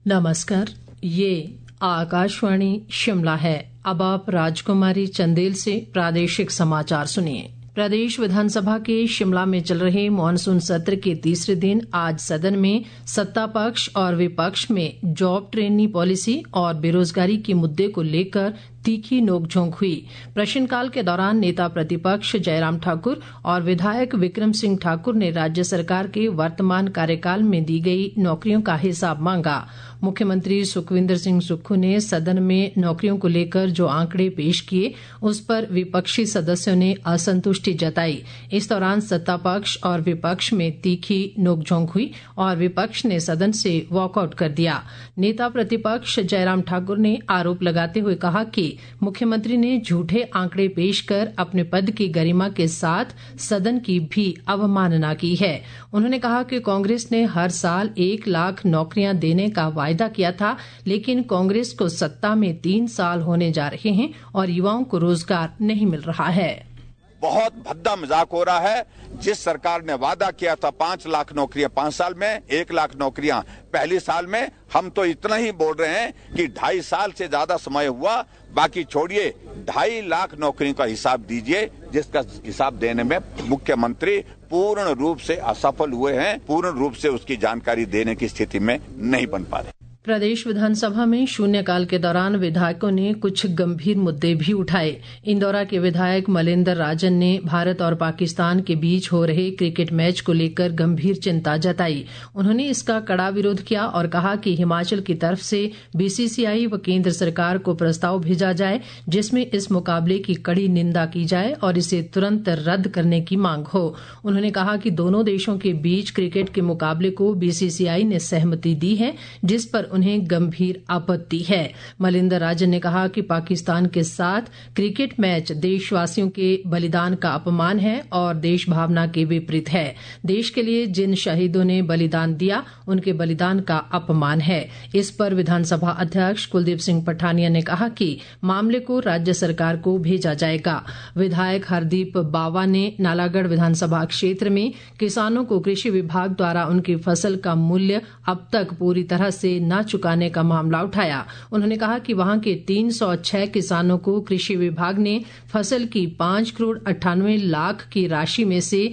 नमस्कार, ये आकाशवाणी शिमला है। अब आप राजकुमारी चंदेल से प्रादेशिक समाचार सुनिए। प्रदेश विधानसभा के शिमला में चल रहे मॉनसून सत्र के तीसरे दिन आज सदन में सत्ता पक्ष और विपक्ष में जॉब ट्रेनी पॉलिसी और बेरोजगारी के मुद्दे को लेकर तीखी नोकझोंक हुई। प्रश्नकाल के दौरान नेता प्रतिपक्ष जयराम ठाकुर और विधायक विक्रम सिंह ठाकुर ने राज्य सरकार के वर्तमान कार्यकाल में दी गई नौकरियों का हिसाब मांगा। मुख्यमंत्री सुखविंदर सिंह सुक्खू ने सदन में नौकरियों को लेकर जो आंकड़े पेश किए उस पर विपक्षी सदस्यों ने असंतुष्टि जताई। इस दौरान सत्ता पक्ष और विपक्ष में तीखी नोकझोंक हुई और विपक्ष ने सदन से वॉकआउट कर दिया। नेता प्रतिपक्ष जयराम ठाकुर ने आरोप लगाते हुए कहा कि मुख्यमंत्री ने झूठे आंकड़े पेश कर अपने पद की गरिमा के साथ सदन की भी अवमानना की है। उन्होंने कहा कि कांग्रेस ने हर साल 1 लाख नौकरियां देने का वायदा किया था, लेकिन कांग्रेस को सत्ता में 3 साल होने जा रहे हैं और युवाओं को रोजगार नहीं मिल रहा है। बहुत भद्दा मजाक हो रहा है। जिस सरकार ने वादा किया था 5 लाख नौकरियां 5 साल में, 1 लाख नौकरियां पहले साल में, हम तो इतना ही बोल रहे हैं कि 2.5 साल से ज्यादा समय हुआ। बाकी छोड़िए, 2.5 लाख नौकरियों का हिसाब दीजिए, जिसका हिसाब देने में मुख्यमंत्री पूर्ण रूप से असफल हुए हैं, पूर्ण रूप से उसकी जानकारी देने की स्थिति में नहीं बन पा रहे। प्रदेश विधानसभा में शून्यकाल के दौरान विधायकों ने कुछ गंभीर मुद्दे भी उठाए। इंदौरा के विधायक मलिंदर राजन ने भारत और पाकिस्तान के बीच हो रहे क्रिकेट मैच को लेकर गंभीर चिंता जताई। उन्होंने इसका कड़ा विरोध किया और कहा कि हिमाचल की तरफ से बीसीसीआई व केंद्र सरकार को प्रस्ताव भेजा जाए, जिसमें इस मुकाबले की कड़ी निंदा की जाए और इसे तुरंत रद्द करने की मांग हो। उन्होंने कहा कि दोनों देशों के बीच क्रिकेट के मुकाबले को बीसीसीआई ने सहमति दी है, जिस पर उन्हें गंभीर आपत्ति है। मलिंदर राजन ने कहा कि पाकिस्तान के साथ क्रिकेट मैच देशवासियों के बलिदान का अपमान है और देश भावना के विपरीत है। देश के लिए जिन शहीदों ने बलिदान दिया, उनके बलिदान का अपमान है। इस पर विधानसभा अध्यक्ष कुलदीप सिंह पठानिया ने कहा कि मामले को राज्य सरकार को भेजा जाएगा। विधायक हरदीप बावा ने नालागढ़ विधानसभा क्षेत्र में किसानों को कृषि विभाग द्वारा उनकी फसल का मूल्य अब तक पूरी तरह से न चुकाने का मामला उठाया। उन्होंने कहा कि वहां के 306 किसानों को कृषि विभाग ने फसल की 5 करोड़ 98 लाख की राशि में से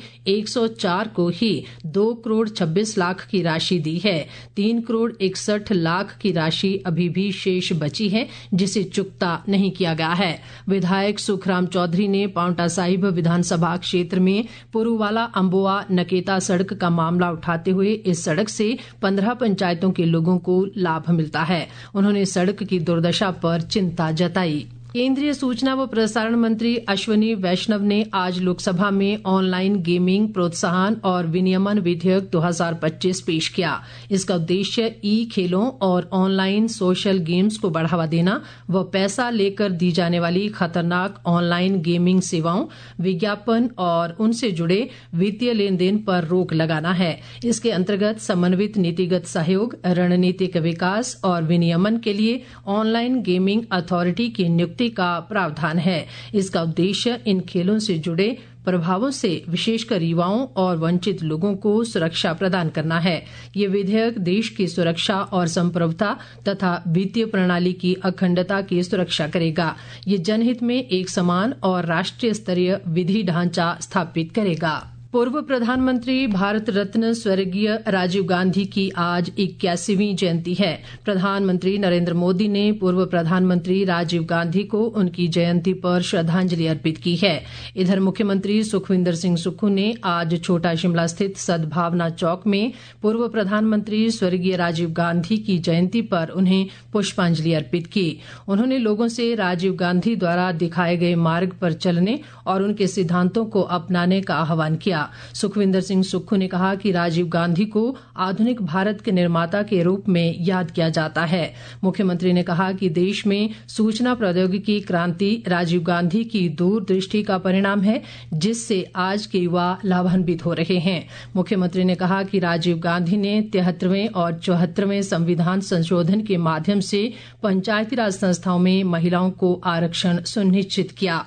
104 को ही 2 करोड़ 26 लाख की राशि दी है। 3 करोड़ 61 लाख की राशि अभी भी शेष बची है, जिसे चुकता नहीं किया गया है। विधायक सुखराम चौधरी ने पांवटा साहिब विधानसभा क्षेत्र में पुरूवाला अंबोआ नकेता सड़क का मामला उठाते हुए इस सड़क से 15 पंचायतों के लोगों को लाभ मिलता है। उन्होंने सड़क की दुर्दशा पर चिंता जताई। केंद्रीय सूचना व प्रसारण मंत्री अश्विनी वैष्णव ने आज लोकसभा में ऑनलाइन गेमिंग प्रोत्साहन और विनियमन विधेयक 2025 पेश किया। इसका उद्देश्य ई खेलों और ऑनलाइन सोशल गेम्स को बढ़ावा देना व पैसा लेकर दी जाने वाली खतरनाक ऑनलाइन गेमिंग सेवाओं, विज्ञापन और उनसे जुड़े वित्तीय लेन देन पर रोक लगाना है। इसके अंतर्गत समन्वित नीतिगत सहयोग, रणनीतिक विकास और विनियमन के लिए ऑनलाइन गेमिंग अथॉरिटी की नियुक्ति का प्रावधान है। इसका उद्देश्य इन खेलों से जुड़े प्रभावों से विशेषकर युवाओं और वंचित लोगों को सुरक्षा प्रदान करना है। ये विधेयक देश की सुरक्षा और संप्रभुता तथा वित्तीय प्रणाली की अखंडता की सुरक्षा करेगा। ये जनहित में एक समान और राष्ट्रीय स्तरीय विधि ढांचा स्थापित करेगा। पूर्व प्रधानमंत्री भारत रत्न स्वर्गीय राजीव गांधी की आज 81वीं जयंती है। प्रधानमंत्री नरेंद्र मोदी ने पूर्व प्रधानमंत्री राजीव गांधी को उनकी जयंती पर श्रद्धांजलि अर्पित की है। इधर मुख्यमंत्री सुखविंदर सिंह सुक्खू ने आज छोटा शिमला स्थित सद्भावना चौक में पूर्व प्रधानमंत्री स्वर्गीय राजीव गांधी की जयंती पर उन्हें पुष्पांजलि अर्पित की। उन्होंने लोगों से राजीव गांधी द्वारा दिखाए गए मार्ग पर चलने और उनके सिद्धांतों को अपनाने का आह्वान किया। सुखविंदर सिंह सुक्खू ने कहा कि राजीव गांधी को आधुनिक भारत के निर्माता के रूप में याद किया जाता है। मुख्यमंत्री ने कहा कि देश में सूचना प्रौद्योगिकी क्रांति राजीव गांधी की दूरदृष्टि का परिणाम है, जिससे आज के युवा लाभान्वित हो रहे हैं। मुख्यमंत्री ने कहा कि राजीव गांधी ने 73वें और 74वें संविधान संशोधन के माध्यम से पंचायती राज संस्थाओं में महिलाओं को आरक्षण सुनिश्चित किया।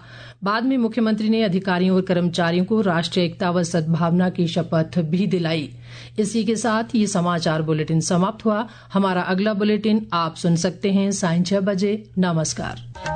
बाद में मुख्यमंत्री ने अधिकारियों और कर्मचारियों को राष्ट्रीय एकता व सद्भावना की शपथ भी दिलाई। इसी के साथ ये समाचार बुलेटिन समाप्त हुआ। हमारा अगला बुलेटिन आप सुन सकते हैं सायं 6 बजे। नमस्कार।